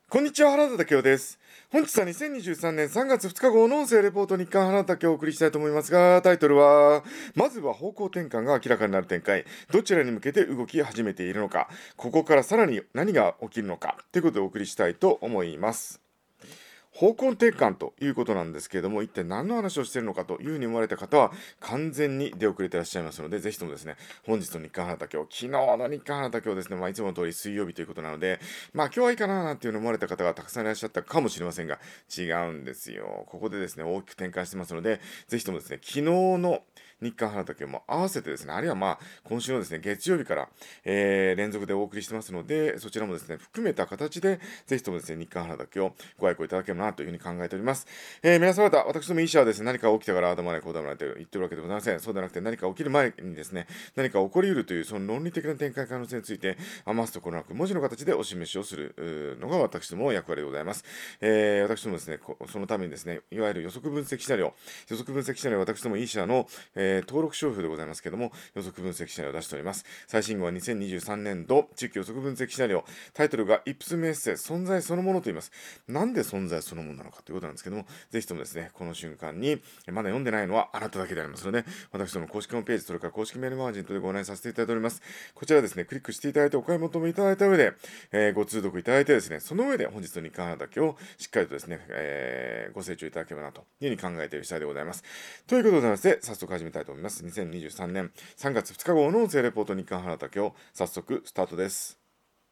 こんにちは、原田武雄です。本日は2023年3月2日号の音声レポート日刊原田武雄をお送りしたいと思いますが、タイトルは、まずは方向転換が明らかになる展開、どちらに向けて動き始めているのか、ここからさらに何が起きるのか、ということでお送りしたいと思います。方向転換ということなんですけれども、一体何の話をしているのかというふうに思われた方は、完全に出遅れていらっしゃいますので、ぜひともですね、本日の日刊原田今日、昨日の日刊原田今日ですね、いつもの通り水曜日ということなので、今日はいいかななんていうふうに思われた方がたくさんいらっしゃったかもしれませんが、違うんですよ。ここでですね、大きく転換してますので、ぜひともですね、昨日の日刊原田今日も合わせてですね、あるいは今週のですね、月曜日から、連続でお送りしてますので、そちらもですね、含めた形で、ぜひともですね、日刊原田今日ご愛顧いただければなというふうに考えております。皆様方、私ども医者はですね、何か起きたから頭ないこうだまないと言ってるわけでございません。そうではなくて、何か起きる前にですね、何か起こり得るというその論理的な展開可能性について、余すところなく文字の形でお示しをするのが私どもの役割でございます。私どもですね、そのためにですね、いわゆる予測分析シナリオ、は私ども医者の、登録商標でございますけれども、予測分析シナリオを出しております。最新号は2023年度中期予測分析シナリオ、タイトルがイプスメッセ存在そのものと言います。なんで存在そのものなのかということなんですけども、ぜひともですね、この瞬間に、まだ読んでないのはあなただけでありますので、私ども公式ホームページ、それから公式メールマガジンとでご案内させていただいております。こちらですね、クリックしていただいてお買い求めいただいた上で、ご通読いただいてですね、その上で本日の日刊原だけをしっかりとですね、ご清聴いただければなというふうに考えている次第でございます。ということでございまして、早速始めたいと思います。2023年3月2日号の音声レポート日刊原だけを早速スタートです。